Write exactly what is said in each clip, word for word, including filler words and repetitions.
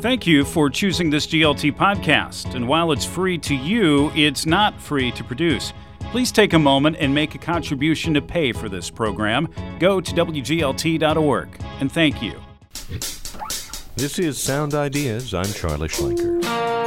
Thank you for choosing this G L T podcast. And while it's free to you, it's not free to produce. Please take a moment and make a contribution to pay for this program. Go to W G L T dot org. And thank you. This is Sound Ideas. I'm Charlie Schlenker.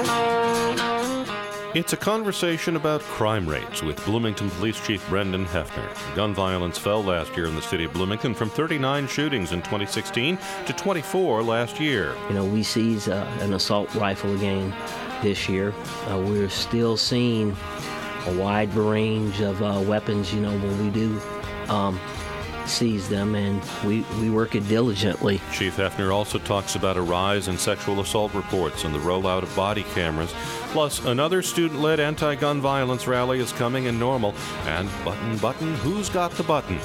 It's a conversation about crime rates with Bloomington Police Chief Brendan Hefner. Gun violence fell last year in the city of Bloomington from thirty-nine shootings in twenty sixteen to twenty-four last year. You know, we seized uh, an assault rifle again this year. Uh, we're still seeing a wide range of uh, weapons, you know, when we do um, seize them, and we, we work it diligently. Chief Hefner also talks about a rise in sexual assault reports and the rollout of body cameras. Plus, another student-led anti-gun violence rally is coming in Normal. And button, button, who's got the button?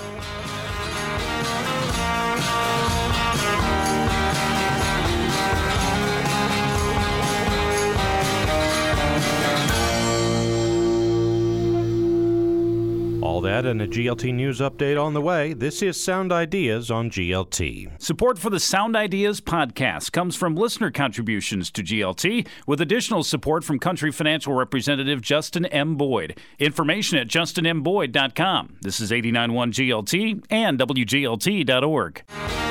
All that and a G L T News update on the way. This is Sound Ideas on G L T. Support for the Sound Ideas podcast comes from listener contributions to G L T, with additional support from Country Financial Representative Justin M. Boyd. Information at justin m boyd dot com. This is eighty-nine point one G L T and W G L T dot org.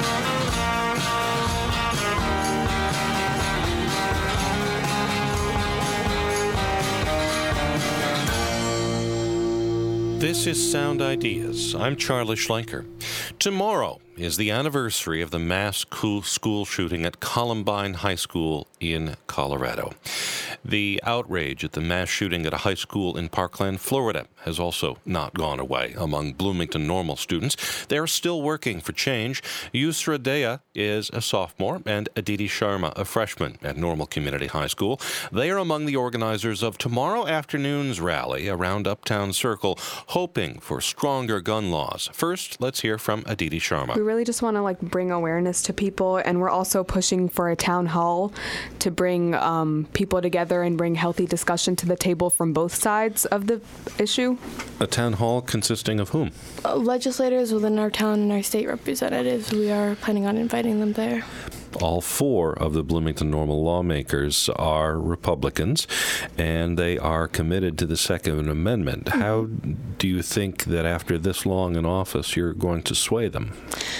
This is Sound Ideas. I'm Charlie Schlenker. Tomorrow is the anniversary of the mass school shooting at Columbine High School in Colorado. The outrage at the mass shooting at a high school in Parkland, Florida, has also not gone away among Bloomington Normal students. They're still working for change. Yusra Dea is a sophomore and Aditi Sharma a freshman at Normal Community High School. They are among the organizers of tomorrow afternoon's rally around Uptown Circle, hoping for stronger gun laws. First, let's hear from Aditi Sharma. We really just want to like bring awareness to people, and we're also pushing for a town hall to bring um, people together and bring healthy discussion to the table from both sides of the issue. A town hall consisting of whom? Uh, legislators within our town and our state representatives. We are planning on inviting them there. All four of the Bloomington Normal lawmakers are Republicans, and they are committed to the Second Amendment. Mm-hmm. How do you think that after this long in office you're going to sway them?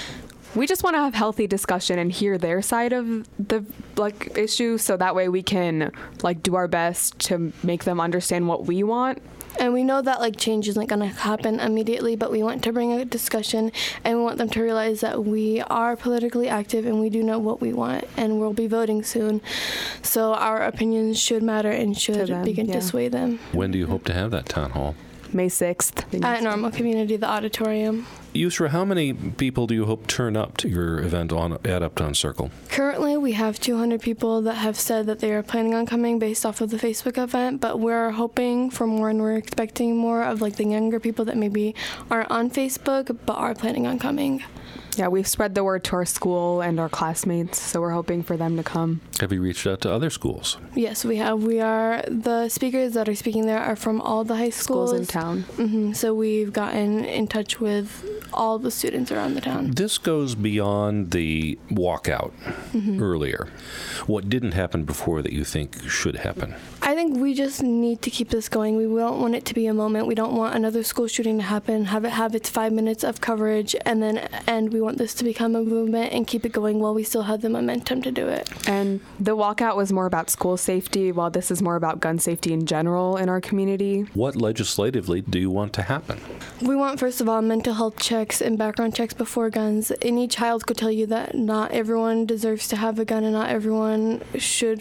We just want to have healthy discussion and hear their side of the like issue, so that way we can like do our best to make them understand what we want. And we know that like change isn't going to happen immediately, but we want to bring a discussion, and we want them to realize that we are politically active and we do know what we want, and we'll be voting soon. So our opinions should matter and should them, begin yeah. to sway them. When do you hope to have that town hall? May sixth. At Normal Community, the auditorium. Yusra, how many people do you hope turn up to your event on at Uptown Circle? Currently, we have two hundred people that have said that they are planning on coming based off of the Facebook event, but we're hoping for more, and we're expecting more of like the younger people that maybe aren't on Facebook but are planning on coming. Yeah, we've spread the word to our school and our classmates, so we're hoping for them to come. Have you reached out to other schools? Yes, we have. We are, the speakers that are speaking there are from all the high schools. Schools in town. Mm-hmm. So we've gotten in touch with all the students around the town. This goes beyond the walkout mm-hmm. earlier. What didn't happen before that you think should happen? I think we just need to keep this going. We don't want it to be a moment. We don't want another school shooting to happen, have it have its five minutes of coverage, and then end. We want this to become a movement and keep it going while we still have the momentum to do it. And the walkout was more about school safety, while this is more about gun safety in general in our community. What legislatively do you want to happen? We want, first of all, mental health checks and background checks before guns. Any child could tell you that not everyone deserves to have a gun and not everyone should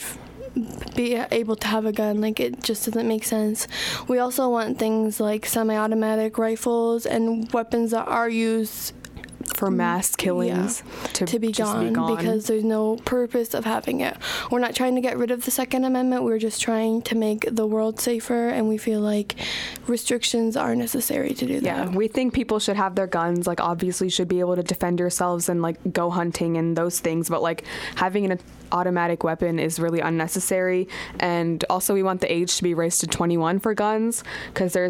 be able to have a gun. Like, it just doesn't make sense. We also want things like semi-automatic rifles and weapons that are used for mass killings yeah, to, to be, gone, be gone because there's no purpose of having it. We're not trying to get rid of the Second Amendment. We're just trying to make the world safer, and we feel like restrictions are necessary to do that. Yeah, we think people should have their guns, like obviously should be able to defend yourselves and like go hunting and those things, but like having an automatic weapon is really unnecessary. And also we want the age to be raised to twenty-one for guns, because there's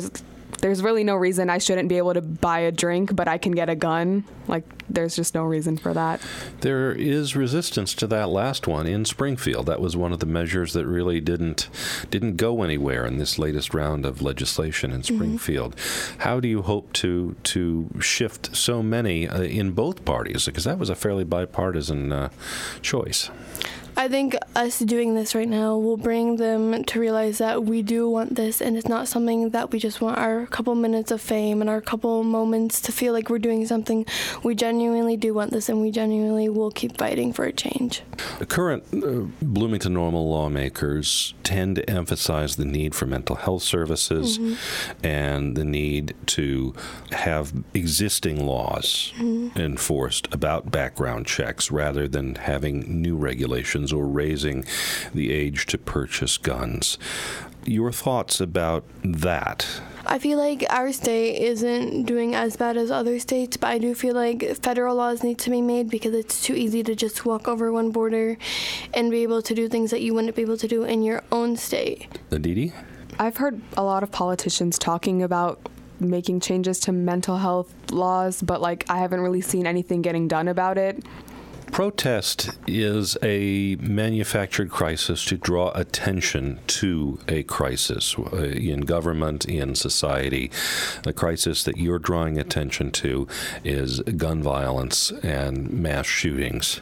there's really no reason I shouldn't be able to buy a drink, but I can get a gun. Like, there's just no reason for that. There is resistance to that last one in Springfield. That was one of the measures that really didn't didn't go anywhere in this latest round of legislation in Springfield. Mm-hmm. How do you hope to to shift so many uh, in both parties? Because that was a fairly bipartisan uh, choice. I think us doing this right now will bring them to realize that we do want this, and it's not something that we just want our couple minutes of fame and our couple moments to feel like we're doing something. We genuinely do want this, and we genuinely will keep fighting for a change. The current uh, Bloomington Normal lawmakers tend to emphasize the need for mental health services mm-hmm. and the need to have existing laws mm-hmm. enforced about background checks rather than having new regulations or raising the age to purchase guns. Your thoughts about that? I feel like our state isn't doing as bad as other states, but I do feel like federal laws need to be made because it's too easy to just walk over one border and be able to do things that you wouldn't be able to do in your own state. Aditi? I've heard a lot of politicians talking about making changes to mental health laws, but like I haven't really seen anything getting done about it. Protest is a manufactured crisis to draw attention to a crisis uh, in government, in society. The crisis that you're drawing attention to is gun violence and mass shootings.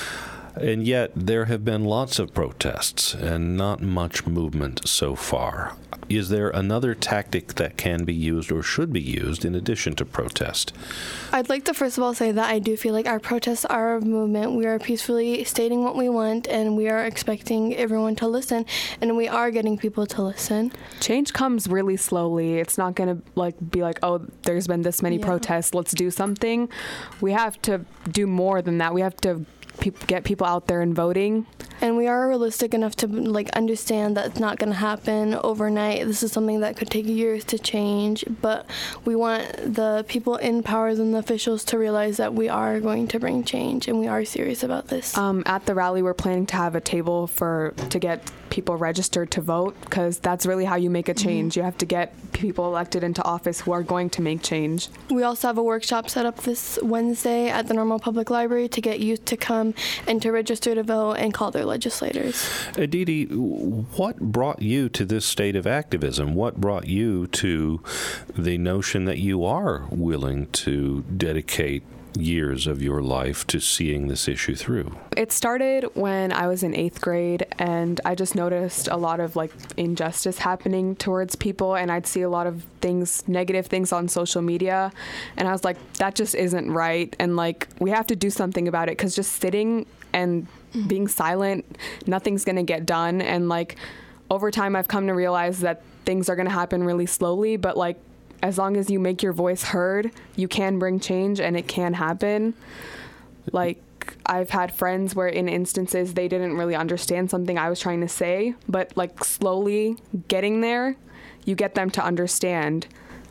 And yet there have been lots of protests and not much movement so far. Is there another tactic that can be used or should be used in addition to protest? I'd like to first of all say that I do feel like our protests are a movement. We are peacefully stating what we want, and we are expecting everyone to listen, and we are getting people to listen. Change comes really slowly. It's not going to like be like, oh, there's been this many yeah. protests, let's do something. We have to do more than that. We have to pe- get people out there and voting. And we are realistic enough to like understand that it's not going to happen overnight. This is something that could take years to change, but we want the people in powers and the officials to realize that we are going to bring change, and we are serious about this. Um, at the rally, we're planning to have a table for to get people registered to vote, because that's really how you make a change. Mm-hmm. You have to get people elected into office who are going to make change. We also have a workshop set up this Wednesday at the Normal Public Library to get youth to come and to register to vote and call their legislators. Aditi, what brought you to this state of activism? What brought you to the notion that you are willing to dedicate years of your life to seeing this issue through? It started when I was in eighth grade, and I just noticed a lot of like injustice happening towards people, and I'd see a lot of things, negative things on social media, and I was like, that just isn't right, and like we have to do something about it, because just sitting and being silent, nothing's gonna get done. And like over time I've come to realize that things are gonna happen really slowly, but like as long as you make your voice heard, you can bring change, and it can happen. Like, I've had friends where in instances they didn't really understand something I was trying to say, but like slowly getting there, you get them to understand.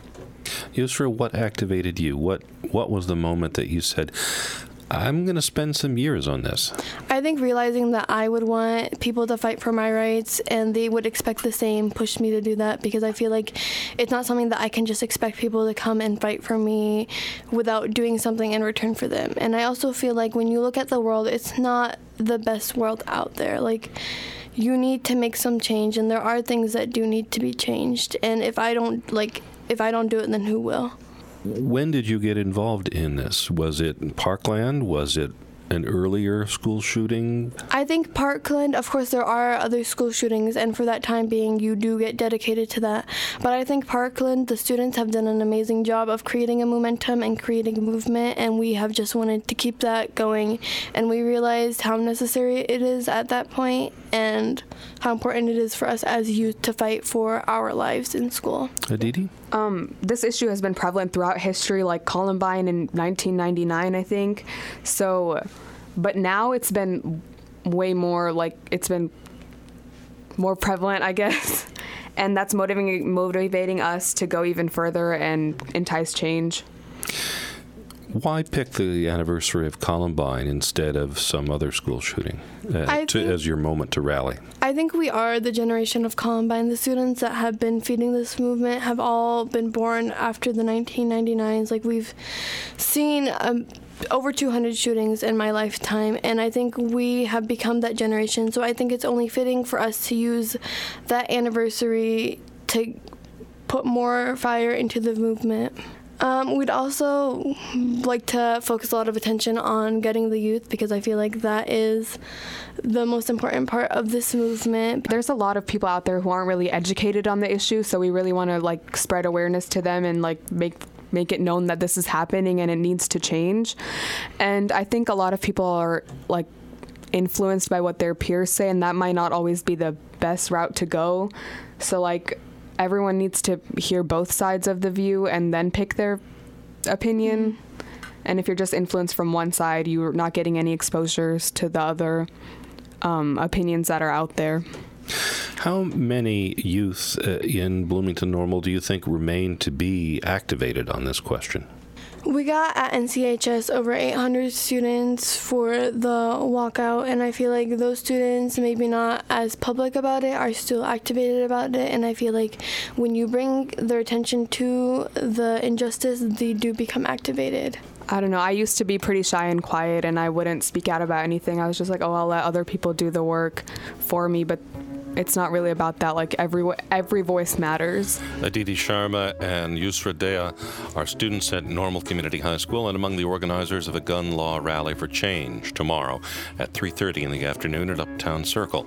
Yusra, what activated you? What what was the moment that you said, I'm going to spend some years on this? I think realizing that I would want people to fight for my rights and they would expect the same pushed me to do that, because I feel like it's not something that I can just expect people to come and fight for me without doing something in return for them. And I also feel like when you look at the world, it's not the best world out there. Like, you need to make some change, and there are things that do need to be changed. And if I don't, like, if I don't do it, then who will? When did you get involved in this? Was it Parkland? Was it an earlier school shooting? I think Parkland, of course, there are other school shootings, and for that time being, you do get dedicated to that. But I think Parkland, the students have done an amazing job of creating a momentum and creating a movement, and we have just wanted to keep that going. And we realized how necessary it is at that point, and how important it is for us as youth to fight for our lives in school. Aditi? Um, this issue has been prevalent throughout history, like Columbine in nineteen ninety-nine, I think. So, but now it's been way more, like, it's been more prevalent, I guess. And that's motivating, motivating us to go even further and entice change. Why pick the anniversary of Columbine instead of some other school shooting uh, to, as your moment to rally? I think we are the generation of Columbine. The students that have been feeding this movement have all been born after the nineteen ninety-nines. Like, we've seen um, over two hundred shootings in my lifetime, and I think we have become that generation. So I think it's only fitting for us to use that anniversary to put more fire into the movement. Um, we'd also like to focus a lot of attention on getting the youth, because I feel like that is the most important part of this movement. There's a lot of people out there who aren't really educated on the issue, so we really want to like spread awareness to them and like make make it known that this is happening and it needs to change. And I think a lot of people are like influenced by what their peers say, and that might not always be the best route to go. So like everyone needs to hear both sides of the view and then pick their opinion. And if you're just influenced from one side, you're not getting any exposures to the other um, opinions that are out there. How many youth uh, in Bloomington Normal do you think remain to be activated on this question? We got at N C H S over eight hundred students for the walkout, and I feel like those students, maybe not as public about it, are still activated about it. And I feel like when you bring their attention to the injustice, they do become activated. I don't know. I used to be pretty shy and quiet, and I wouldn't speak out about anything. I was just like, oh, I'll let other people do the work for me. But it's not really about that. Like, every every voice matters. Aditi Sharma and Yusra Dea are students at Normal Community High School and among the organizers of a gun law rally for change tomorrow at three thirty in the afternoon at Uptown Circle.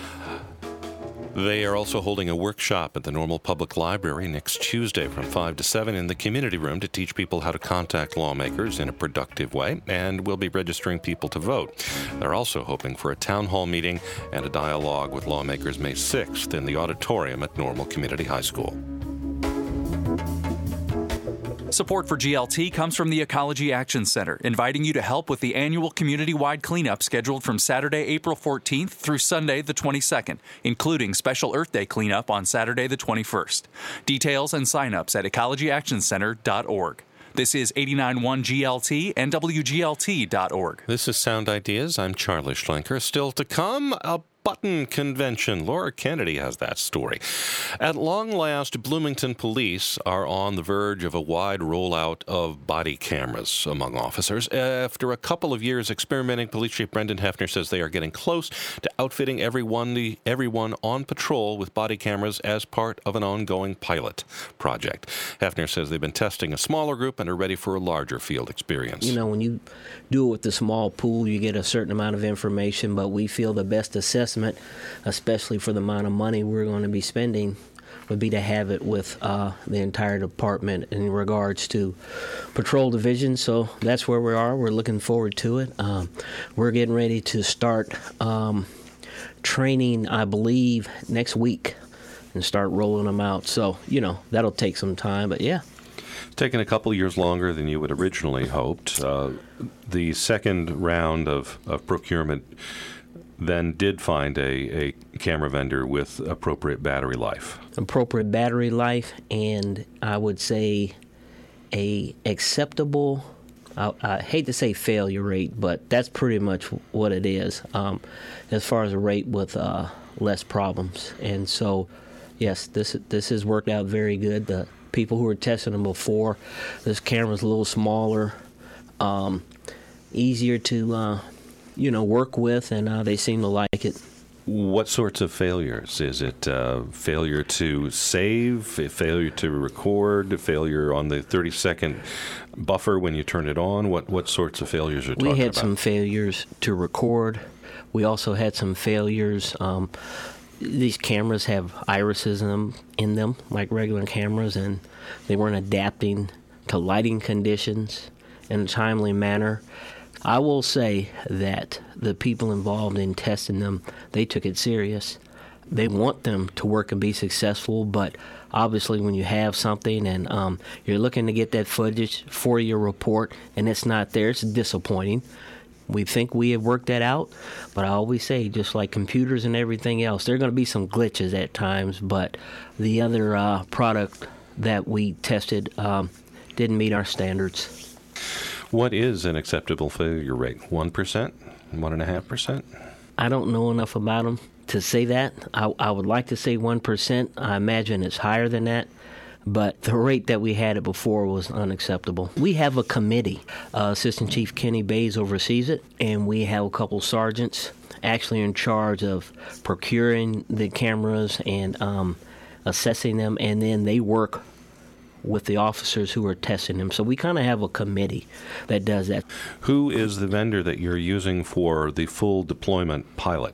They are also holding a workshop at the Normal Public Library next Tuesday from five to seven in the community room to teach people how to contact lawmakers in a productive way, and will be registering people to vote. They're also hoping for a town hall meeting and a dialogue with lawmakers May sixth in the auditorium at Normal Community High School. Support for G L T comes from the Ecology Action Center, inviting you to help with the annual community-wide cleanup scheduled from Saturday, April fourteenth through Sunday, the twenty-second, including special Earth Day cleanup on Saturday, the twenty-first. Details and sign-ups at ecology action center dot org. This is eighty-nine point one G L T and W G L T dot org. This is Sound Ideas. I'm Charlie Schlenker. Still to come, a button convention. Laura Kennedy has that story. At long last, Bloomington police are on the verge of a wide rollout of body cameras among officers. After a couple of years experimenting, Police Chief Brendan Hefner says they are getting close to outfitting everyone, everyone on patrol with body cameras as part of an ongoing pilot project. Hefner says they've been testing a smaller group and are ready for a larger field experience. You know, when you do it with the small pool, you get a certain amount of information, but we feel the best assessment, especially for the amount of money we're going to be spending, would be to have it with uh, the entire department in regards to patrol division. So that's where we are. We're looking forward to it. Um, we're getting ready to start um, training, I believe, next week and start rolling them out. So, you know, that'll take some time, but yeah. It's taken a couple of years longer than you would originally hoped. Uh, the second round of, of procurement then did find a, a camera vendor with appropriate battery life. Appropriate battery life, and I would say a acceptable, I, I hate to say failure rate, but that's pretty much what it is, um, as far as a rate with uh, less problems. And so, yes, this this has worked out very good. The people who were testing them before, this camera's a little smaller, um, easier to uh, you know, work with, and uh, they seem to like it. What sorts of failures? Is it uh, failure to save, failure to record, failure on the thirty-second buffer when you turn it on? What what sorts of failures are you talking about? We had some failures to record. We also had some failures. Um, these cameras have irises in them, in them, like regular cameras, and they weren't adapting to lighting conditions in a timely manner. I will say that the people involved in testing them, they took it serious. They want them to work and be successful, but obviously when you have something and um, you're looking to get that footage for your report and it's not there, it's disappointing. We think we have worked that out, but I always say, just like computers and everything else, there are going to be some glitches at times, but the other uh, product that we tested um, didn't meet our standards. What is an acceptable failure rate? one percent? one point five percent? I don't know enough about them to say that. I, I would like to say one percent. I imagine it's higher than that. But the rate that we had it before was unacceptable. We have a committee. Uh, Assistant Chief Kenny Bays oversees it, and we have a couple sergeants actually in charge of procuring the cameras and um, assessing them, and then they work with the officers who are testing them. So we kind of have a committee that does that. Who is the vendor that you're using for the full deployment pilot?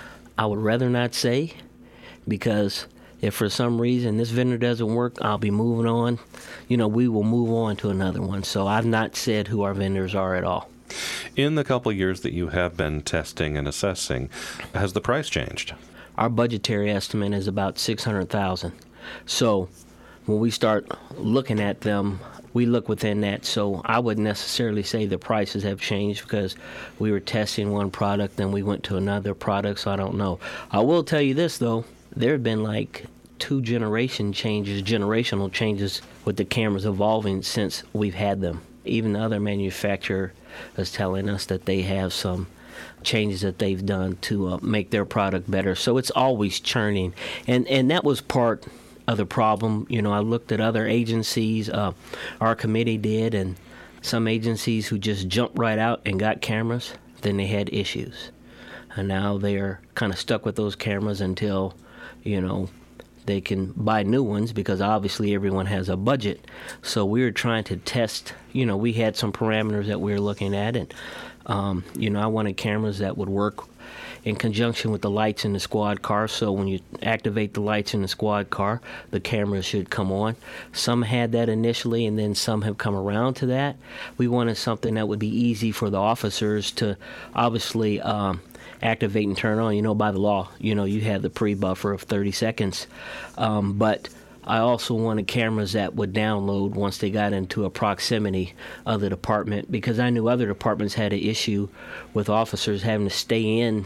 I would rather not say, because if for some reason this vendor doesn't work, I'll be moving on. You know, we will move on to another one. So I've not said who our vendors are at all. In the couple of years that you have been testing and assessing, has the price changed? Our budgetary estimate is about six hundred thousand dollars. So when we start looking at them, we look within that. So I wouldn't necessarily say the prices have changed because we were testing one product and we went to another product, so I don't know. I will tell you this, though. There have been like two generation changes, generational changes with the cameras evolving since we've had them. Even the other manufacturer is telling us that they have some changes that they've done to uh, make their product better. So it's always churning. And, and that was part of the problem. You know, I looked at other agencies, uh, our committee did, and some agencies who just jumped right out and got cameras, then they had issues. And now they're kind of stuck with those cameras until, you know, they can buy new ones, because obviously everyone has a budget. So we were trying to test, you know, we had some parameters that we were looking at, and, um, you know, I wanted cameras that would work in conjunction with the lights in the squad car. So when you activate the lights in the squad car, the cameras should come on. Some had that initially, and then some have come around to that. We wanted something that would be easy for the officers to obviously um, activate and turn on. You know, by the law, you know, you have the pre-buffer of thirty seconds. Um, but I also wanted cameras that would download once they got into a proximity of the department, because I knew other departments had an issue with officers having to stay in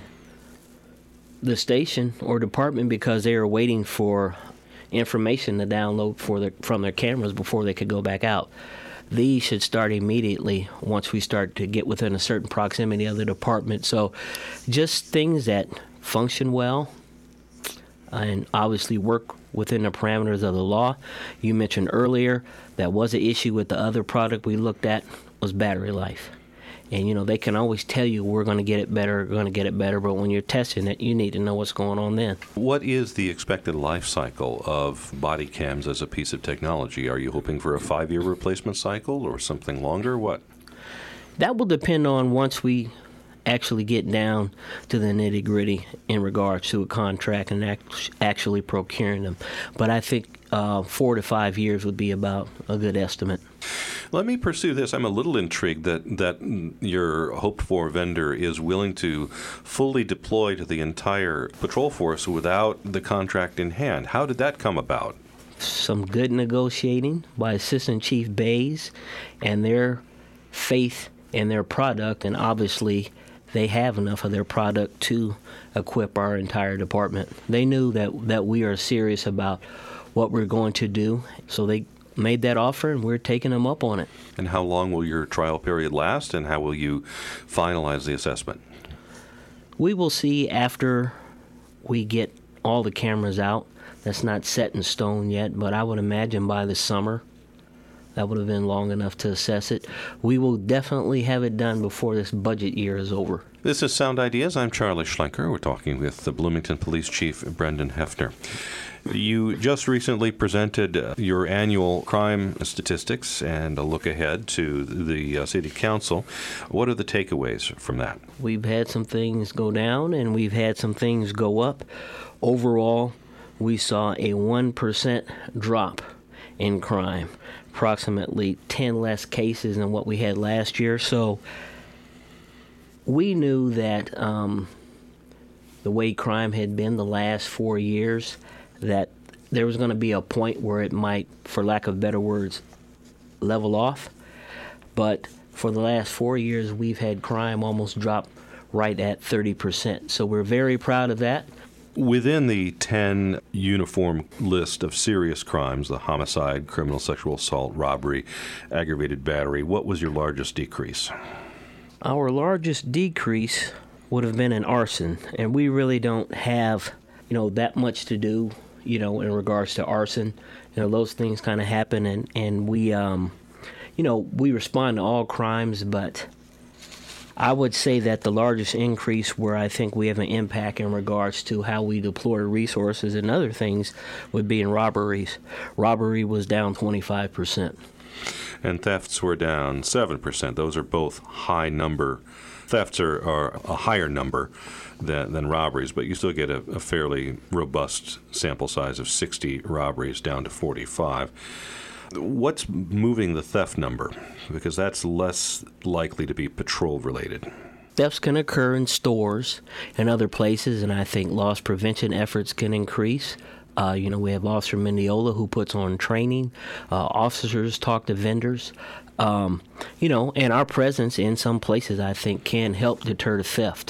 the station or department because they were waiting for information to download for their, from their cameras before they could go back out. These should start immediately once we start to get within a certain proximity of the department. So just things that function well and obviously work within the parameters of the law. You mentioned earlier that was an issue with the other product we looked at was battery life. And, you know, they can always tell you we're going to get it better, we're going to get it better, but when you're testing it, you need to know what's going on then. What is the expected life cycle of body cams as a piece of technology? Are you hoping for a five-year replacement cycle or something longer? What? That will depend on once we actually get down to the nitty-gritty in regards to a contract and act- actually procuring them. But I think uh, four to five years would be about a good estimate. Let me pursue this. I'm a little intrigued that, that your hoped-for vendor is willing to fully deploy to the entire patrol force without the contract in hand. How did that come about? Some good negotiating by Assistant Chief Bays and their faith in their product, and obviously they have enough of their product to equip our entire department. They knew that, that we are serious about what we're going to do, so they made that offer, and we're taking them up on it. And how long will your trial period last, and how will you finalize the assessment? We will see after we get all the cameras out. That's not set in stone yet, but I would imagine by the summer that would have been long enough to assess it. We will definitely have it done before this budget year is over. This is Sound Ideas. I'm Charlie Schlenker. We're talking with the Bloomington Police Chief, Brendan Hefner. You just recently presented uh, your annual crime statistics and a look ahead to the uh, City Council. What are the takeaways from that? We've had some things go down and we've had some things go up. Overall, we saw a one percent drop in crime, approximately ten less cases than what we had last year. So we knew that um, the way crime had been the last four years, that there was going to be a point where it might, for lack of better words, level off. But for the last four years, we've had crime almost drop right at thirty percent. So we're very proud of that. Within the ten uniform list of serious crimes, the homicide, criminal sexual assault, robbery, aggravated battery, what was your largest decrease? Our largest decrease would have been in arson, and we really don't have, you know, that much to do, you know, in regards to arson. You know, those things kind of happen, and, and we, um, you know, we respond to all crimes, but I would say that the largest increase where I think we have an impact in regards to how we deploy resources and other things would be in robberies. Robbery was down twenty-five percent. And thefts were down seven percent. Those are both high number. Thefts are, are a higher number than, than robberies, but you still get a, a fairly robust sample size of sixty robberies down to forty-five. What's moving the theft number? Because that's less likely to be patrol-related. Thefts can occur in stores and other places, and I think loss prevention efforts can increase. Uh, you know, we have Officer Mendiola who puts on training. Uh, officers talk to vendors. Um, you know, and our presence in some places, I think, can help deter the theft.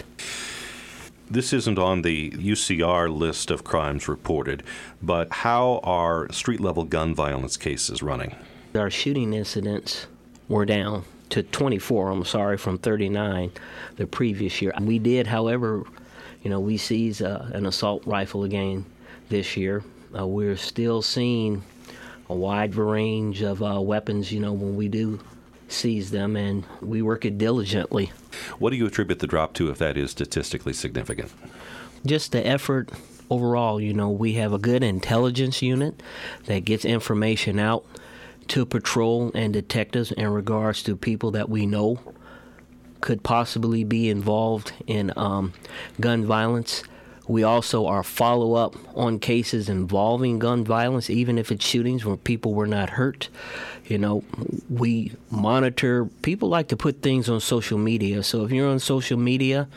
This isn't on the U C R list of crimes reported, but how are street-level gun violence cases running? Our shooting incidents were down to twenty-four, I'm sorry, from thirty-nine the previous year. We did, however, you know, we seized uh, an assault rifle again this year. Uh, we're still seeing a wide range of uh, weapons, you know, when we do seize them, and we work it diligently. What do you attribute the drop to, if that is statistically significant? Just the effort overall. You know, we have a good intelligence unit that gets information out to patrol and detectives in regards to people that we know could possibly be involved in um, gun violence. We also are follow-up on cases involving gun violence, even if it's shootings where people were not hurt. You know, we monitor. People like to put things on social media. So if you're on social media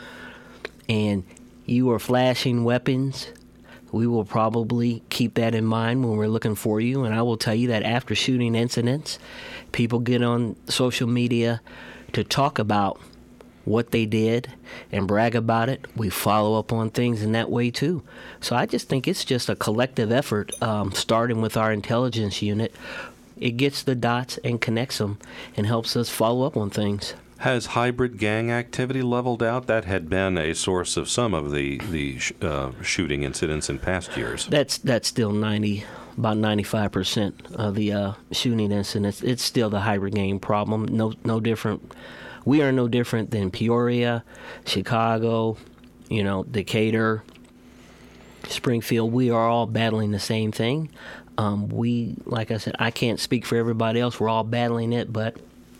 and you are flashing weapons, we will probably keep that in mind when we're looking for you. And I will tell you that after shooting incidents, people get on social media to talk about what they did and brag about it. We follow up on things in that way too. So I just think it's just a collective effort, um, starting with our intelligence unit. It gets the dots and connects them and helps us follow up on things. Has hybrid gang activity leveled out? That had been a source of some of the the uh, shooting incidents in past years. That's that's still ninety, about ninety-five percent of the uh, shooting incidents. It's still the hybrid gang problem. No no different. We are no different than Peoria, Chicago, you know, Decatur, Springfield. We are all battling the same thing. Um, we, like I said, I can't speak for everybody else. We're all battling it, but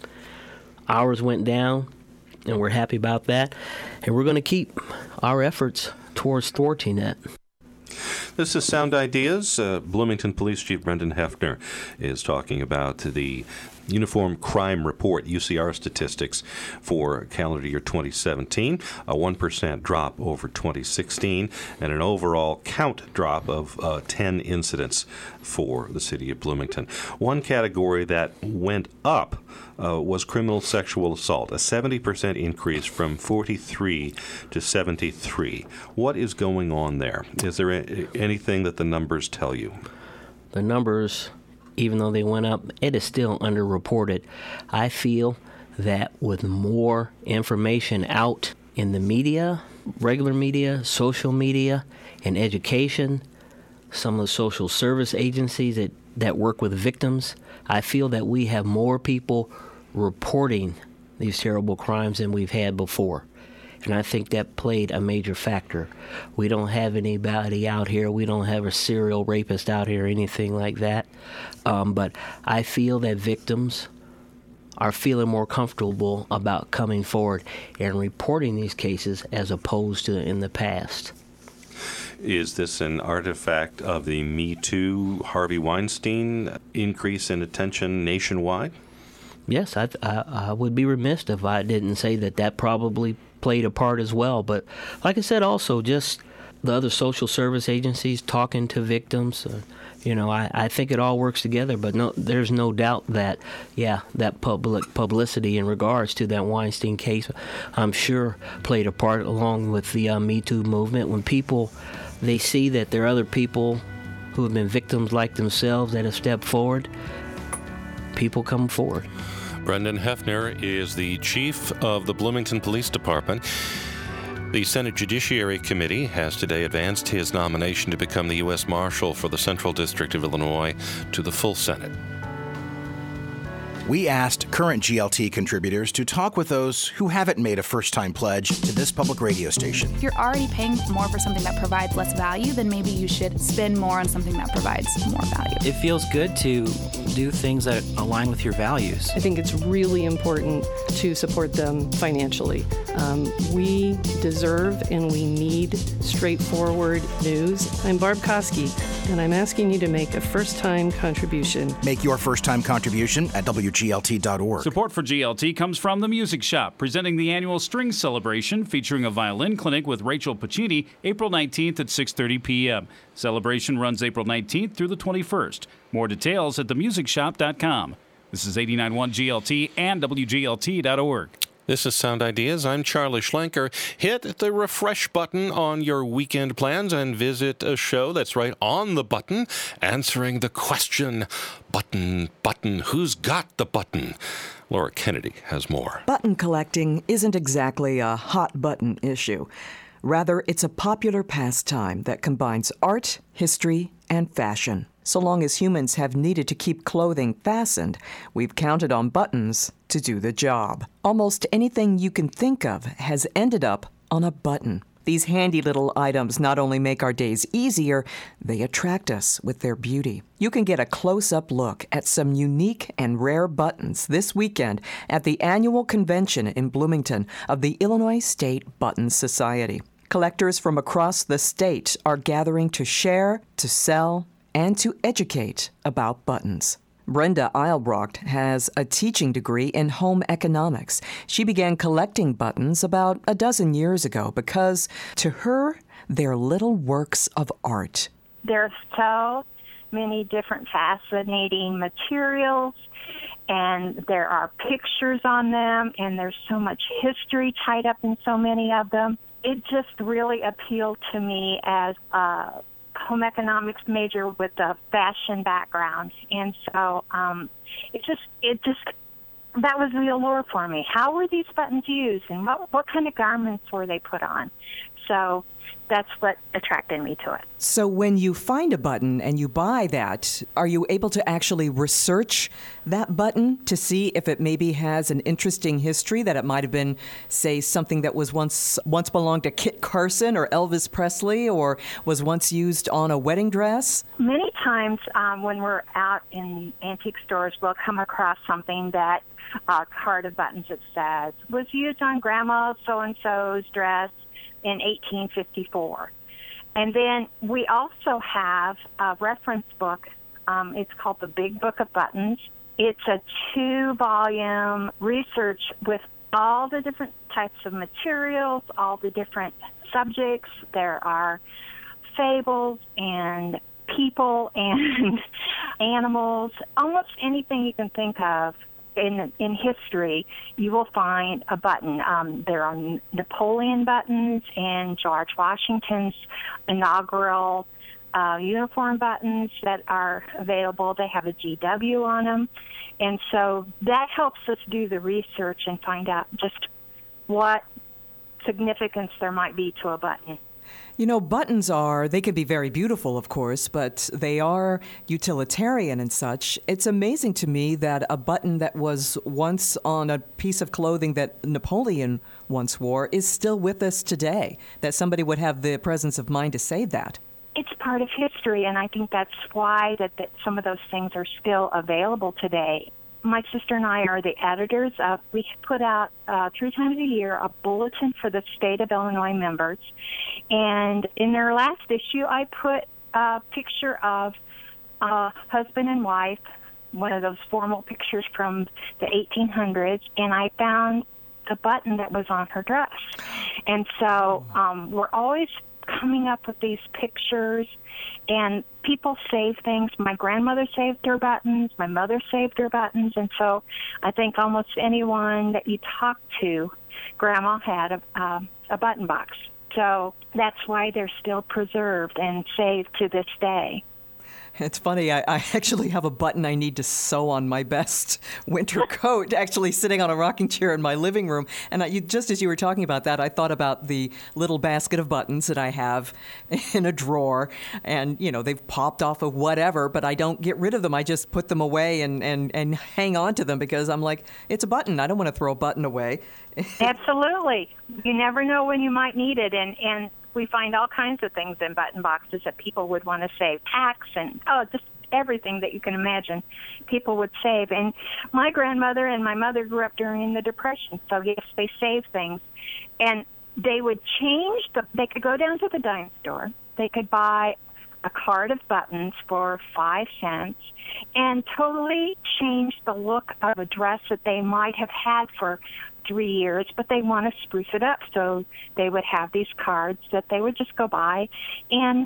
ours went down, and we're happy about that. And we're going to keep our efforts towards thwarting it. This is Sound Ideas. Uh, Bloomington Police Chief Brendan Hefner is talking about the Uniform Crime Report, U C R statistics for calendar year twenty seventeen, a one percent drop over twenty sixteen, and an overall count drop of uh, ten incidents for the city of Bloomington. One category that went up uh, was criminal sexual assault, a seventy percent increase from forty-three to seventy-three. What is going on there? Is there a- anything that the numbers tell you? The numbers, even though they went up, it is still underreported. I feel that with more information out in the media, regular media, social media, and education, some of the social service agencies that, that work with victims, I feel that we have more people reporting these terrible crimes than we've had before. And I think that played a major factor. We don't have anybody out here. We don't have a serial rapist out here or anything like that. Um, but I feel that victims are feeling more comfortable about coming forward and reporting these cases as opposed to in the past. Is this an artifact of the Me Too, Harvey Weinstein increase in attention nationwide? Yes, I, I, I would be remiss if I didn't say that that probably played a part as well. But like I said, also just the other social service agencies talking to victims, uh, you know, I, I think it all works together. But no, there's no doubt that, yeah, that public publicity in regards to that Weinstein case, I'm sure played a part along with the uh, Me Too movement. When people they see that there are other people who have been victims like themselves that have stepped forward, people come forward. Brendan Hefner is the chief of the Bloomington Police Department. The Senate Judiciary Committee has today advanced his nomination to become the U S Marshal for the Central District of Illinois to the full Senate. We asked current G L T contributors to talk with those who haven't made a first-time pledge to this public radio station. If you're already paying more for something that provides less value, then maybe you should spend more on something that provides more value. It feels good to do things that align with your values. I think it's really important to support them financially. Um, we deserve and we need straightforward news. I'm Barb Koski, and I'm asking you to make a first-time contribution. Make your first-time contribution at W G L T dot org. Support for G L T comes from The Music Shop, presenting the annual String Celebration featuring a violin clinic with Rachel Puccini, April nineteenth at six thirty p.m. Celebration runs April nineteenth through the twenty-first. More details at the music shop dot com. This is eighty-nine point one G L T and W G L T dot org. This is Sound Ideas. I'm Charlie Schlenker. Hit the refresh button on your weekend plans and visit a show that's right on the button, answering the question, button, button, who's got the button? Laura Kennedy has more. Button collecting isn't exactly a hot button issue. Rather, it's a popular pastime that combines art, history, and fashion. So long as humans have needed to keep clothing fastened, we've counted on buttons to do the job. Almost anything you can think of has ended up on a button. These handy little items not only make our days easier, they attract us with their beauty. You can get a close-up look at some unique and rare buttons this weekend at the annual convention in Bloomington of the Illinois State Button Society. Collectors from across the state are gathering to share, to sell, and to educate about buttons. Brenda Eilbrocht has a teaching degree in home economics. She began collecting buttons about a dozen years ago because, to her, they're little works of art. There's so many different fascinating materials, and there are pictures on them, and there's so much history tied up in so many of them. It just really appealed to me as a home economics major with a fashion background, and so um, it just it just that was the allure for me. How were these buttons used, and what what kind of garments were they put on? So that's what attracted me to it. So when you find a button and you buy that, are you able to actually research that button to see if it maybe has an interesting history, that it might have been, say, something that was once once belonged to Kit Carson or Elvis Presley, or was once used on a wedding dress? Many times um, when we're out in antique stores, we'll come across something that a card of buttons that says, was used on Grandma so-and-so's dress in eighteen fifty-four. And then we also have a reference book. Um, it's called The Big Book of Buttons. It's a two-volume research with all the different types of materials, all the different subjects. There are fables and people and animals, almost anything you can think of. In, in history, you will find a button. Um, there are Napoleon buttons and George Washington's inaugural uh, uniform buttons that are available. They have a G W on them. And so that helps us do the research and find out just what significance there might be to a button. You know, buttons are, they can be very beautiful, of course, but they are utilitarian and such. It's amazing to me that a button that was once on a piece of clothing that Napoleon once wore is still with us today, that somebody would have the presence of mind to say that. It's part of history, and I think that's why that, that some of those things are still available today. My sister and I are the editors of, we put out uh, three times a year a bulletin for the state of Illinois members. And in their last issue, I put a picture of a husband and wife, one of those formal pictures from the eighteen hundreds, and I found the button that was on her dress. And so um, we're always coming up with these pictures, and people save things. My grandmother saved her buttons, my mother saved her buttons, and so I think almost anyone that you talk to, Grandma had a, uh, a button box. So that's why they're still preserved and saved to this day. It's funny, I, I actually have a button I need to sew on my best winter coat, actually sitting on a rocking chair in my living room. And I, you, just as you were talking about that, I thought about the little basket of buttons that I have in a drawer. And, you know, they've popped off of whatever, but I don't get rid of them. I just put them away and, and, and hang on to them because I'm like, it's a button. I don't want to throw a button away. Absolutely. You never know when you might need it. And, and we find all kinds of things in button boxes that people would want to save. Tax and, oh, just everything that you can imagine people would save. And my grandmother and my mother grew up during the Depression, so yes, they saved things. And they would change, the, they could go down to the dime store. They could buy a card of buttons for five cents and totally change the look of a dress that they might have had for three years, but they want to spruce it up. So they would have these cards that they would just go by and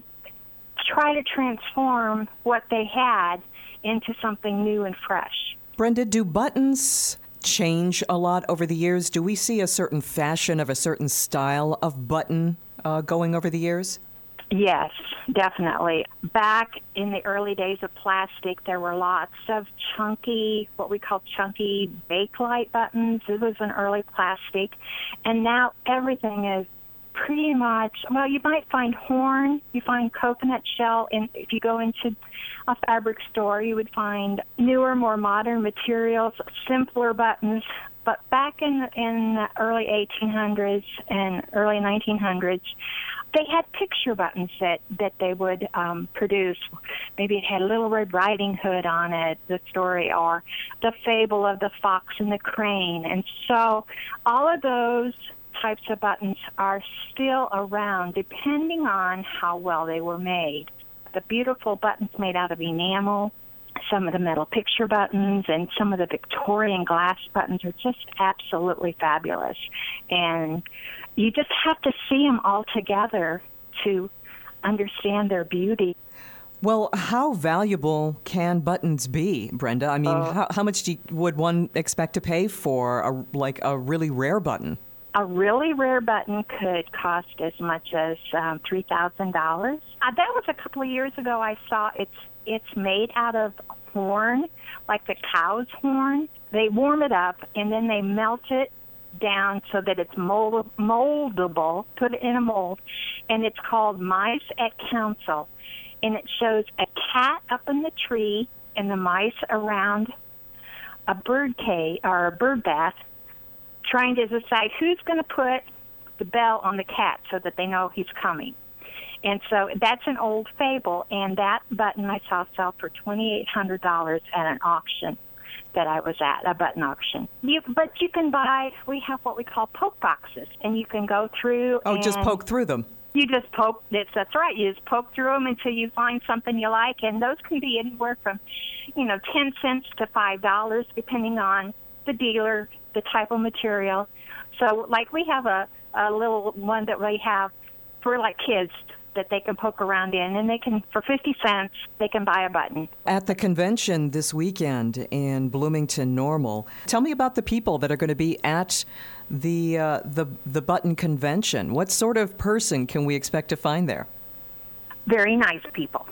try to transform what they had into something new and fresh. Brenda, do buttons change a lot over the years? Do we see a certain fashion of a certain style of button uh, going over the years? Yes, definitely. Back in the early days of plastic, there were lots of chunky, what we call chunky Bakelite buttons. It was an early plastic. And now everything is pretty much, well, you might find horn, you find coconut shell. And if you go into a fabric store, you would find newer, more modern materials, simpler buttons. But back in, in the early eighteen hundreds and early nineteen hundreds, they had picture buttons that, that they would um, produce. Maybe it had Little Red Riding Hood on it, the story, or the fable of the fox and the crane. And so all of those types of buttons are still around, depending on how well they were made. The beautiful buttons made out of enamel, some of the metal picture buttons, and some of the Victorian glass buttons are just absolutely fabulous. And you just have to see them all together to understand their beauty. Well, how valuable can buttons be, Brenda? I mean, uh, how, how much do you, would one expect to pay for a, like a really rare button? A really rare button could cost as much as um, three thousand dollars. Uh, that was a couple of years ago. I saw it's it's made out of horn, like the cow's horn. They warm it up, and then they melt it down so that it's mold, moldable, put it in a mold, and it's called Mice at Council. And it shows a cat up in the tree and the mice around a bird cage or a bird bath trying to decide who's going to put the bell on the cat so that they know he's coming. And so that's an old fable, and that button I saw sell for twenty-eight hundred dollars at an auction that I was at, a button auction. You, but you can buy, we have what we call poke boxes, and you can go through Oh, and just poke through them. You just poke, that's, that's right, you just poke through them until you find something you like, and those can be anywhere from, you know, ten cents to five dollars, depending on the dealer, the type of material. So, like, we have a, a little one that we have for, like, kids that they can poke around in, and they can, for fifty cents, they can buy a button. At the convention this weekend in Bloomington Normal, tell me about the people that are going to be at the uh, the the button convention. What sort of person can we expect to find there? Very nice people.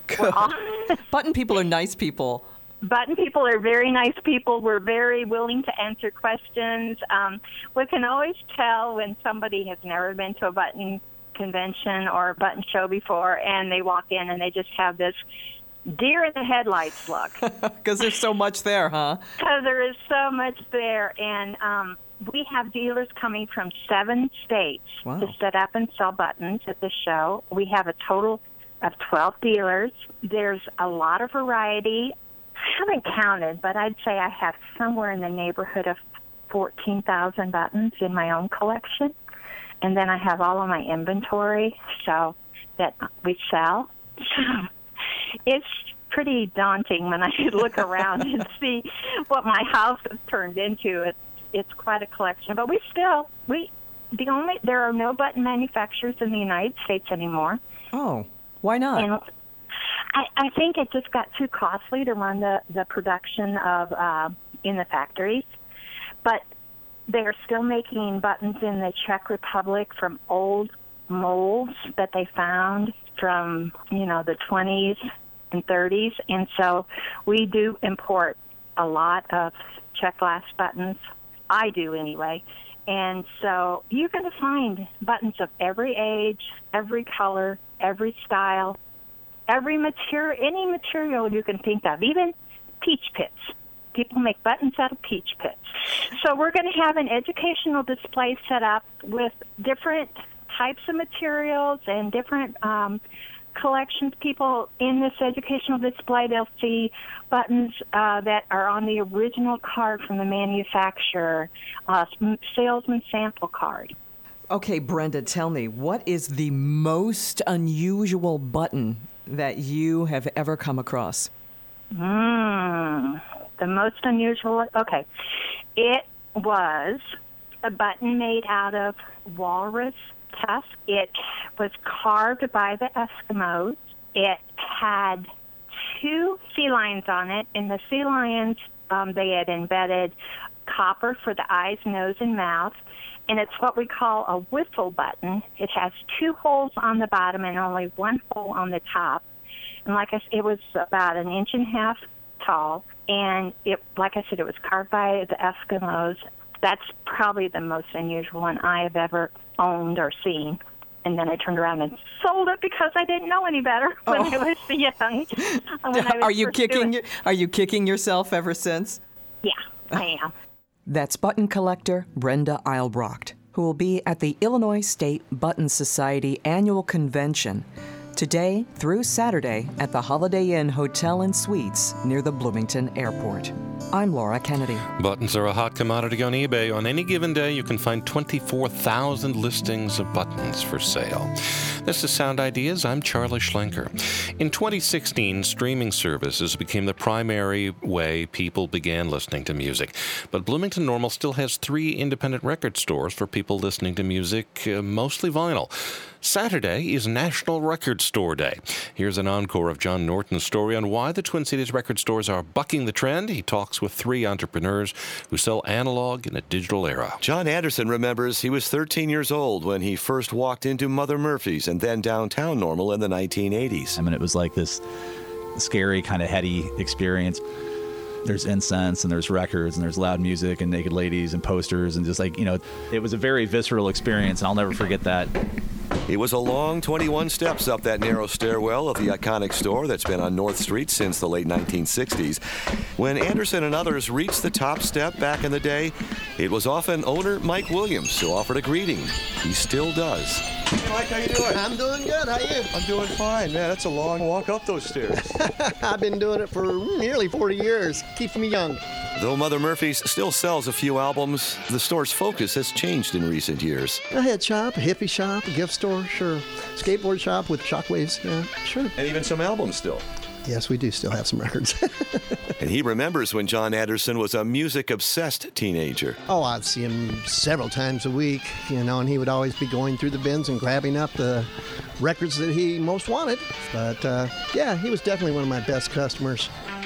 Button people are nice people. Button people are very nice people. We're very willing to answer questions. Um, we can always tell when somebody has never been to a button convention or a button show before, and they walk in and they just have this deer in the headlights look. Because there's so much there, huh? Because there is so much there. And um, we have dealers coming from seven states wow. to set up and sell buttons at the show. We have a total of twelve dealers. There's a lot of variety. I haven't counted, but I'd say I have somewhere in the neighborhood of fourteen thousand buttons in my own collection. And then I have all of my inventory so that we sell. So it's pretty daunting when I look around and see what my house has turned into. It's, it's quite a collection. But we still, we the only there are no button manufacturers in the United States anymore. Oh, why not? And I, I think it just got too costly to run the, the production of uh, in the factories. But they're still making buttons in the Czech Republic from old molds that they found from, you know, the twenties and thirties. And so we do import a lot of check glass buttons. I do anyway. And so you're going to find buttons of every age, every color, every style, every material, any material you can think of, even peach pits. People make buttons out of peach pits. So we're going to have an educational display set up with different types of materials and different um, collections. People in this educational display, they'll see buttons uh, that are on the original card from the manufacturer, uh, salesman sample card. Okay, Brenda, tell me, what is the most unusual button that you have ever come across? Mm, the most unusual, okay. It was a button made out of walrus tusk. It was carved by the Eskimos. It had two sea lions on it. In the sea lions, um, they had embedded copper for the eyes, nose, and mouth. And it's what we call a whistle button. It has two holes on the bottom and only one hole on the top. And like I said, it was about an inch and a half tall. And it, like I said, it was carved by the Eskimos. That's probably the most unusual one I have ever owned or seen. And then I turned around and sold it because I didn't know any better when Oh. I was young. When I was Are you first kicking? doing- your- Are you kicking yourself ever since? Yeah, I am. That's button collector Brenda Eilbrocht, who will be at the Illinois State Button Society annual convention today through Saturday at the Holiday Inn Hotel and Suites near the Bloomington Airport. I'm Laura Kennedy. Buttons are a hot commodity on eBay. On any given day, you can find twenty-four thousand listings of buttons for sale. This is Sound Ideas. I'm Charlie Schlenker. In twenty sixteen, streaming services became the primary way people began listening to music. But Bloomington Normal still has three independent record stores for people listening to music, uh, mostly vinyl. Saturday is National Record Store Day. Here's an encore of John Norton's story on why the Twin Cities record stores are bucking the trend. He talks with three entrepreneurs who sell analog in a digital era. John Anderson remembers he was thirteen years old when he first walked into Mother Murphy's and then downtown Normal in the nineteen eighties. I mean, it was like this scary, kind of heady experience. There's incense and there's records and there's loud music and naked ladies and posters and just like, you know, it was a very visceral experience and I'll never forget that. It was a long twenty-one steps up that narrow stairwell of the iconic store that's been on North Street since the late nineteen sixties. When Anderson and others reached the top step back in the day, it was often owner Mike Williams who offered a greeting. He still does. Hey Mike, how you doing? I'm doing good. How you? I'm doing fine, man. That's a long walk up those stairs. I've been doing it for nearly forty years. Keeps me young. Though Mother Murphy's still sells a few albums, the store's focus has changed in recent years. A head shop, a hippie shop, a gift store, sure. Skateboard shop with shockwaves, yeah, sure. And even some albums still. Yes, we do still have some records. And he remembers when John Anderson was a music-obsessed teenager. Oh, I'd see him several times a week, you know, and he would always be going through the bins and grabbing up the records that he most wanted. But, uh, yeah, he was definitely one of my best customers.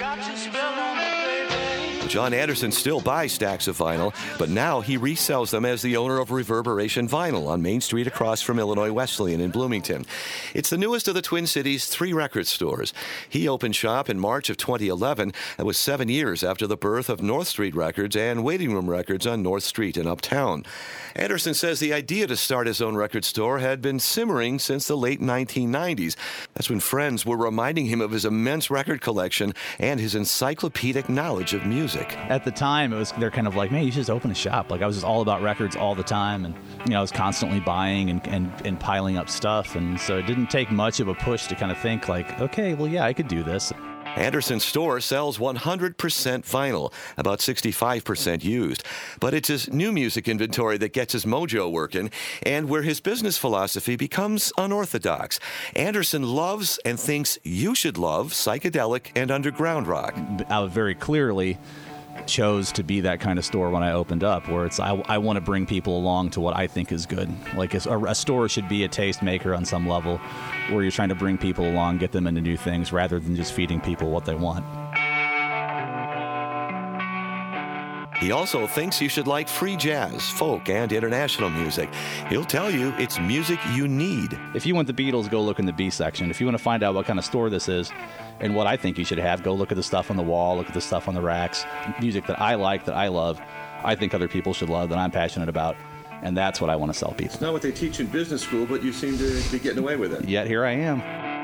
John Anderson still buys stacks of vinyl, but now he resells them as the owner of Reverberation Vinyl on Main Street across from Illinois Wesleyan in Bloomington. It's the newest of the Twin Cities' three record stores. He opened shop in March of twenty eleven. That was seven years after the birth of North Street Records and Waiting Room Records on North Street in Uptown. Anderson says the idea to start his own record store had been simmering since the late nineteen nineties. That's when friends were reminding him of his immense record collection and his encyclopedic knowledge of music. At the time, it was they're kind of like, man, you should just open a shop. Like I was just all about records all the time, and you know I was constantly buying and, and, and piling up stuff, and so it didn't take much of a push to kind of think like, okay, well, yeah, I could do this. Anderson's store sells one hundred percent vinyl, about sixty-five percent used. But it's his new music inventory that gets his mojo working and where his business philosophy becomes unorthodox. Anderson loves and thinks you should love psychedelic and underground rock. I very clearly chose to be that kind of store when I opened up, where it's I, I want to bring people along to what I think is good. Like a, a store should be a taste maker on some level, where you're trying to bring people along, get them into new things, rather than just feeding people what they want. He also thinks you should like free jazz, folk, and international music. He'll tell you it's music you need. If you want the Beatles, go look in the B section. If you want to find out what kind of store this is and what I think you should have, go look at the stuff on the wall, look at the stuff on the racks, music that I like, that I love, I think other people should love, that I'm passionate about. And that's what I want to sell people. It's not what they teach in business school, but you seem to be getting away with it. Yet here I am.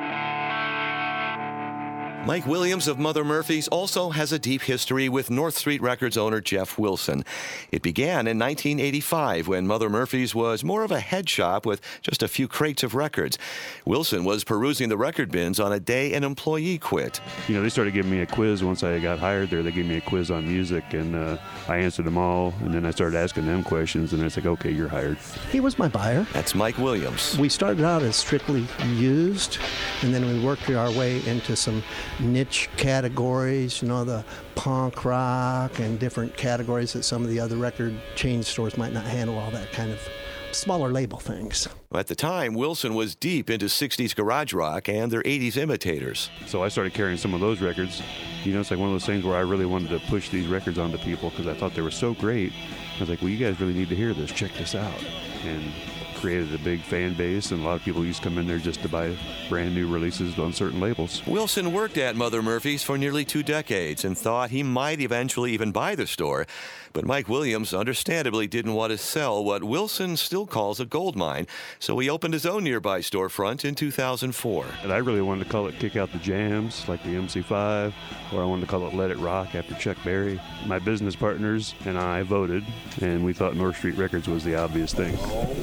Mike Williams of Mother Murphy's also has a deep history with North Street Records owner Jeff Wilson. It began in nineteen eighty-five when Mother Murphy's was more of a head shop with just a few crates of records. Wilson was perusing the record bins on a day an employee quit. You know, they started giving me a quiz once I got hired there. They gave me a quiz on music, and uh, I answered them all, and then I started asking them questions, and it's like, okay, you're hired. He was my buyer. That's Mike Williams. We started out as strictly used, and then we worked our way into some niche categories, you know, the punk rock and different categories that some of the other record chain stores might not handle, all that kind of smaller label things. At the time, Wilson was deep into sixties garage rock and their eighties imitators. So I started carrying some of those records. You know, it's like one of those things where I really wanted to push these records onto people because I thought they were so great. I was like, well, you guys really need to hear this. Check this out. And created a big fan base, and a lot of people used to come in there just to buy brand new releases on certain labels. Wilson worked at Mother Murphy's for nearly two decades and thought he might eventually even buy the store. But Mike Williams understandably didn't want to sell what Wilson still calls a gold mine, so he opened his own nearby storefront in two thousand four. And I really wanted to call it Kick Out the Jams, like the M C five, or I wanted to call it Let It Rock after Chuck Berry. My business partners and I voted, and we thought North Street Records was the obvious thing.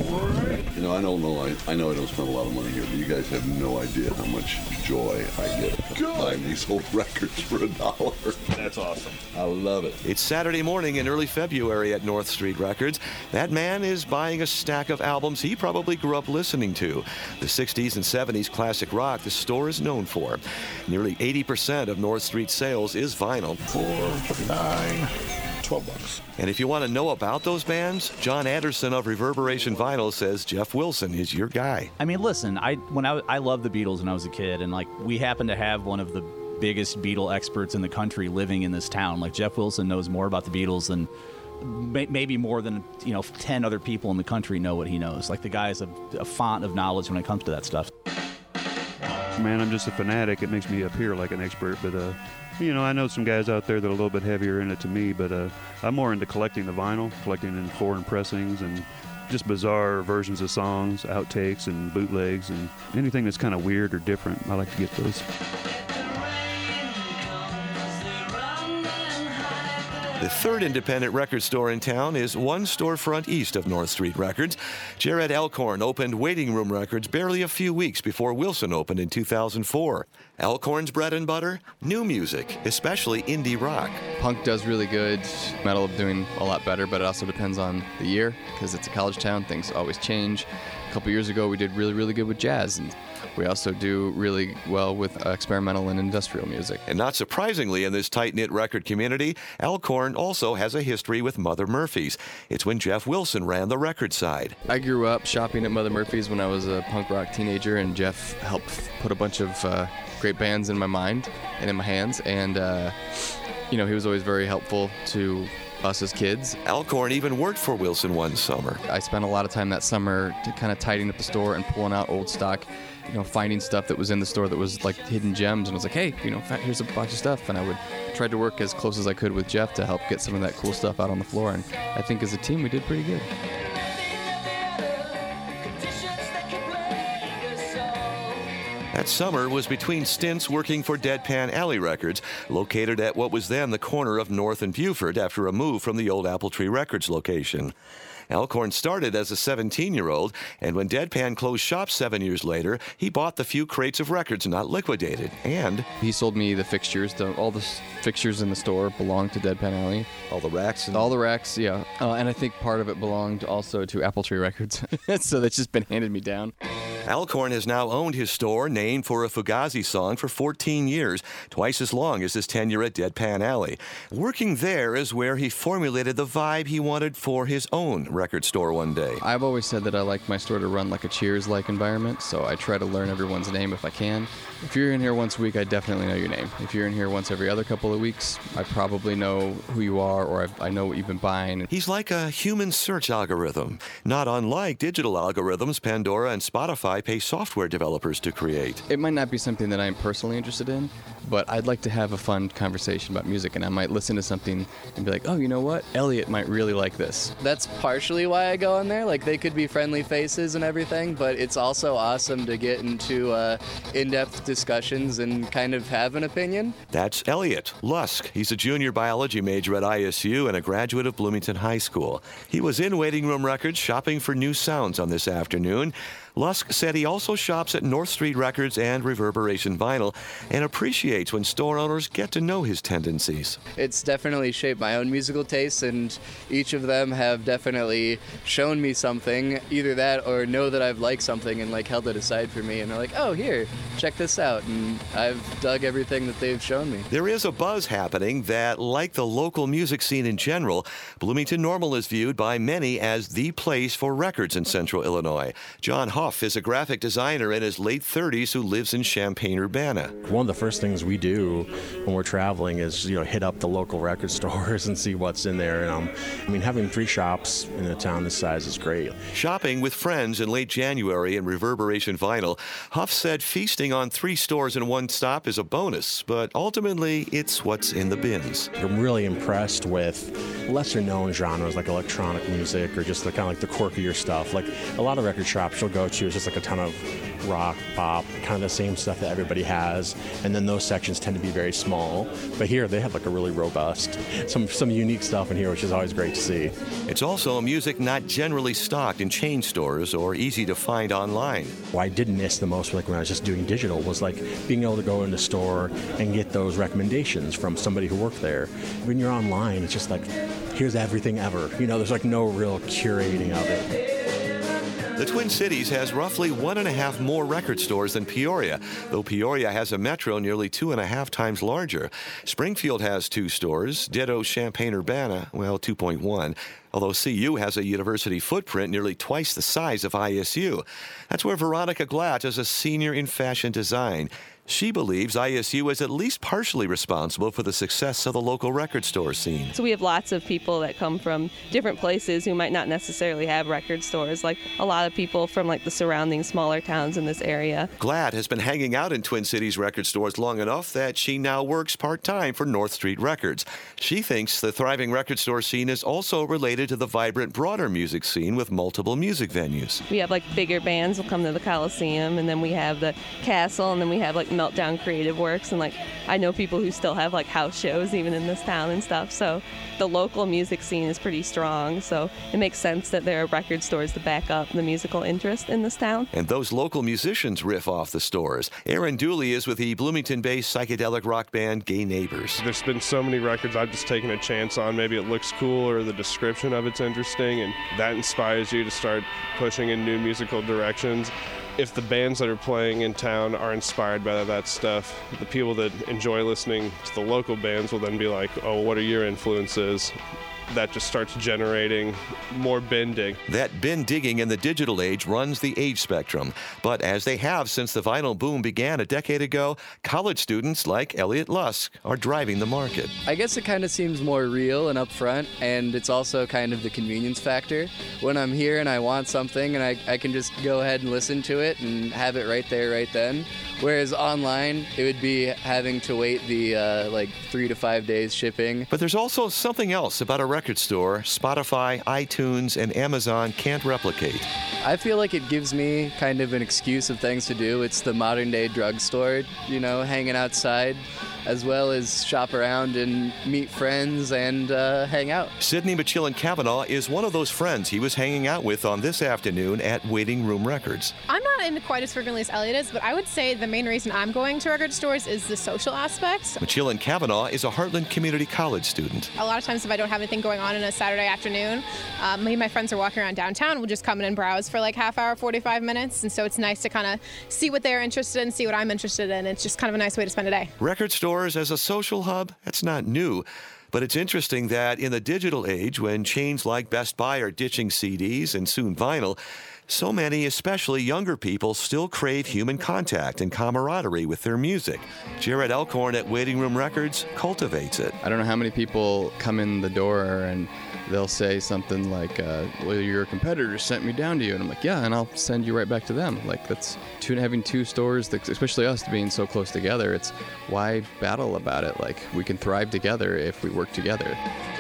You know, I don't know, I, I know I don't spend a lot of money here, but you guys have no idea how much joy I get from buying these old records for a dollar. That's awesome. I love it. It's Saturday morning in early February at North Street Records. That man is buying a stack of albums he probably grew up listening to. The sixties and seventies classic rock the store is known for. Nearly eighty percent of North Street sales is vinyl. Four, nine, twelve bucks. And if you want to know about those bands, John Anderson of Reverberation Vinyl says Jeff Wilson is your guy. I mean, listen, I when I I loved the Beatles when I was a kid, and like we happen to have one of the biggest Beatle experts in the country living in this town. Like Jeff Wilson knows more about the Beatles than may, maybe more than you know ten other people in the country know what he knows. Like the guy is a, a font of knowledge when it comes to that stuff. Man, I'm just a fanatic. It makes me appear like an expert, but uh, you know, I know some guys out there that are a little bit heavier in it to me, but uh, I'm more into collecting the vinyl, collecting in foreign pressings and just bizarre versions of songs, outtakes and bootlegs, and anything that's kind of weird or different. I like to get those. The third independent record store in town is one storefront east of North Street Records. Jared Elkhorn opened Waiting Room Records barely a few weeks before Wilson opened in two thousand four. Elkhorn's bread and butter? New music, especially indie rock. Punk does really good. Metal doing a lot better, but it also depends on the year because it's a college town. Things always change. A couple years ago, we did really, really good with jazz, and we also do really well with uh, experimental and industrial music. And not surprisingly, in this tight-knit record community, Elkhorn also has a history with Mother Murphy's. It's when Jeff Wilson ran the record side. I grew up shopping at Mother Murphy's when I was a punk rock teenager, and Jeff helped put a bunch of uh, great bands in my mind and in my hands, and uh, you know, he was always very helpful to us as kids. Elkhorn even worked for Wilson one summer. I spent a lot of time that summer to kind of tidying up the store and pulling out old stock, you know, finding stuff that was in the store that was like hidden gems, and I was like, hey, you know, here's a bunch of stuff, and I would try to work as close as I could with Jeff to help get some of that cool stuff out on the floor, and I think as a team we did pretty good. That summer was between stints working for Deadpan Alley Records, located at what was then the corner of North and Buford after a move from the old Apple Tree Records location. Elkhorn started as a seventeen-year-old, and when Deadpan closed shop seven years later, he bought the few crates of records not liquidated, and he sold me the fixtures. The, all the s- fixtures in the store belonged to Deadpan Alley. All the racks? And all the racks, yeah. Uh, and I think part of it belonged also to Apple Tree Records, so that's just been handed me down. Alcorn has now owned his store, named for a Fugazi song, for fourteen years, twice as long as his tenure at Deadpan Alley. Working there is where he formulated the vibe he wanted for his own record store one day. I've always said that I like my store to run like a Cheers-like environment, so I try to learn everyone's name if I can. If you're in here once a week, I definitely know your name. If you're in here once every other couple of weeks, I probably know who you are, or I've, I know what you've been buying. He's like a human search algorithm, not unlike digital algorithms Pandora and Spotify pay software developers to create. It might not be something that I'm personally interested in, but I'd like to have a fun conversation about music, and I might listen to something and be like, oh, you know what? Elliot might really like this. That's partially why I go in there. Like, they could be friendly faces and everything, but it's also awesome to get into uh, in-depth discussions and kind of have an opinion. That's Elliot Lusk. He's a junior biology major at I S U and a graduate of Bloomington High School. He was in Waiting Room Records shopping for new sounds on this afternoon. Lusk said he also shops at North Street Records and Reverberation Vinyl and appreciates when store owners get to know his tendencies. It's definitely shaped my own musical tastes, and each of them have definitely shown me something, either that or know that I've liked something and like held it aside for me, and they're like, oh, here, check this out, and I've dug everything that they've shown me. There is a buzz happening that, like the local music scene in general, Bloomington Normal is viewed by many as the place for records in Central Illinois. John Huff is a graphic designer in his late thirties who lives in Champaign-Urbana. One of the first things we do when we're traveling is, you know, hit up the local record stores and see what's in there. And um, I mean, having three shops in a town this size is great. Shopping with friends in late January in Reverberation Vinyl, Huff said feasting on three stores in one stop is a bonus, but ultimately it's what's in the bins. I'm really impressed with lesser-known genres like electronic music or just the kind of like the quirkier stuff. Like a lot of record shops you'll go to is just like a ton of rock, pop, kind of the same stuff that everybody has, and then those sections tend to be very small. But here they have like a really robust, some some unique stuff in here, which is always great to see. It's also music not generally stocked in chain stores or easy to find online. What I did miss the most, like when I was just doing digital, was like being able to go in the store and get those recommendations from somebody who worked there. When you're online, it's just like, here's everything ever. You know, there's like no real curating of it. The Twin Cities has roughly one and a half more record stores than Peoria, though Peoria has a metro nearly two and a half times larger. Springfield has two stores, ditto Champaign-Urbana, well, two point one. Although C U has a university footprint nearly twice the size of I S U. That's where Veronica Glatt is a senior in fashion design. She believes I S U is at least partially responsible for the success of the local record store scene. So we have lots of people that come from different places who might not necessarily have record stores, like a lot of people from like the surrounding smaller towns in this area. Glatt has been hanging out in Twin Cities record stores long enough that she now works part-time for North Street Records. She thinks the thriving record store scene is also related to the vibrant broader music scene with multiple music venues. We have like bigger bands will come to the Coliseum, and then we have the Castle, and then we have like Meltdown Creative Works, and like I know people who still have like house shows even in this town and stuff. So the local music scene is pretty strong, so it makes sense that there are record stores to back up the musical interest in this town. And those local musicians riff off the stores. Aaron Dooley is with the Bloomington-based psychedelic rock band Gay Neighbors. There's been so many records I've just taken a chance on. Maybe it looks cool or the description of it's interesting, and that inspires you to start pushing in new musical directions. If the bands that are playing in town are inspired by that stuff, the people that enjoy listening to the local bands will then be like, oh, what are your influences? That just starts generating more bin dig. That bin digging in the digital age runs the age spectrum. But as they have since the vinyl boom began a decade ago, college students like Elliot Lusk are driving the market. I guess it kind of seems more real and upfront, and it's also kind of the convenience factor. When I'm here and I want something, and I, I can just go ahead and listen to it and have it right there, right then. Whereas online, it would be having to wait the uh, like three to five days shipping. But there's also something else about a record store Spotify, iTunes, and Amazon can't replicate. I feel like it gives me kind of an excuse of things to do. It's the modern day drugstore, you know, hanging outside. as well as shop around and meet friends and uh, hang out. Sydney Machillan Kavanaugh is one of those friends he was hanging out with on this afternoon at Waiting Room Records. I'm not in quite as frequently as Elliot is, but I would say the main reason I'm going to record stores is the social aspect. Machillan Kavanaugh is a Heartland Community College student. A lot of times if I don't have anything going on in a Saturday afternoon, um, me and my friends are walking around downtown. We'll just come in and browse for like half hour, forty-five minutes. And so it's nice to kind of see what they're interested in, see what I'm interested in. It's just kind of a nice way to spend a day. Record stores as a social hub, that's not new. But it's interesting that in the digital age, when chains like Best Buy are ditching C Ds and soon vinyl, so many, especially younger people, still crave human contact and camaraderie with their music. Jared Elkhorn at Waiting Room Records cultivates it. I don't know how many people come in the door and they'll say something like, uh, well, your competitor sent me down to you. And I'm like, yeah, and I'll send you right back to them. Like, that's two, having two stores, that, especially us being so close together, it's why battle about it? Like, we can thrive together if we work together.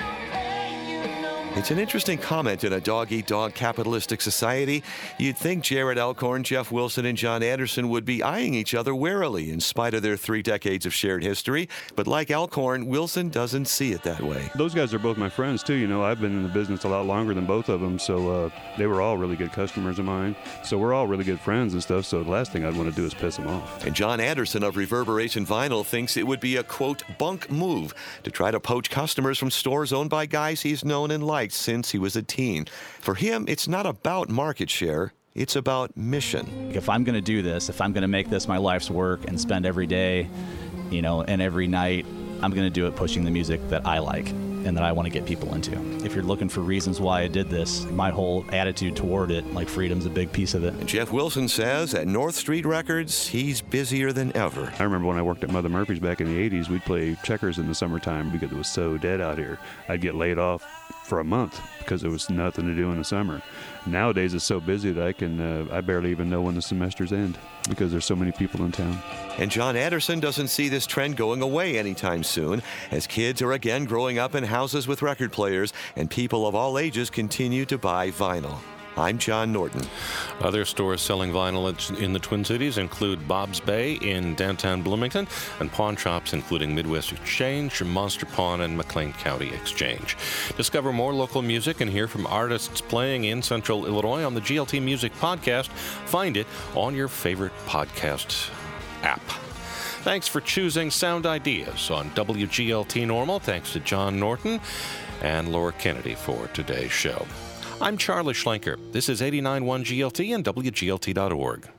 It's an interesting comment in a dog-eat-dog capitalistic society. You'd think Jared Elkhorn, Jeff Wilson, and John Anderson would be eyeing each other warily in spite of their three decades of shared history. But like Elkhorn, Wilson doesn't see it that way. Those guys are both my friends, too. You know, I've been in the business a lot longer than both of them, so uh, they were all really good customers of mine. So we're all really good friends and stuff, so the last thing I'd want to do is piss them off. And John Anderson of Reverberation Vinyl thinks it would be a, quote, bunk move to try to poach customers from stores owned by guys he's known and liked since he was a teen. For him, it's not about market share. It's about mission. If I'm going to do this, if I'm going to make this my life's work and spend every day, you know, and every night, I'm going to do it pushing the music that I like and that I want to get people into. If you're looking for reasons why I did this, my whole attitude toward it, like freedom's a big piece of it. And Jeff Wilson says at North Street Records, he's busier than ever. I remember when I worked at Mother Murphy's back in the eighties, we'd play checkers in the summertime because it was so dead out here. I'd get laid off for a month because there was nothing to do in the summer. Nowadays it's so busy that I can uh, I barely even know when the semesters end because there's so many people in town. And John Anderson doesn't see this trend going away anytime soon, as kids are again growing up in houses with record players and people of all ages continue to buy vinyl. I'm John Norton. Other stores selling vinyl in the Twin Cities include Bob's Bay in downtown Bloomington and pawn shops including Midwest Exchange, Monster Pawn, and McLean County Exchange. Discover more local music and hear from artists playing in Central Illinois on the G L T Music Podcast. Find it on your favorite podcast app. Thanks for choosing Sound Ideas on W G L T Normal. Thanks to John Norton and Laura Kennedy for today's show. I'm Charlie Schlenker. This is eighty-nine point one G L T and W G L T dot org.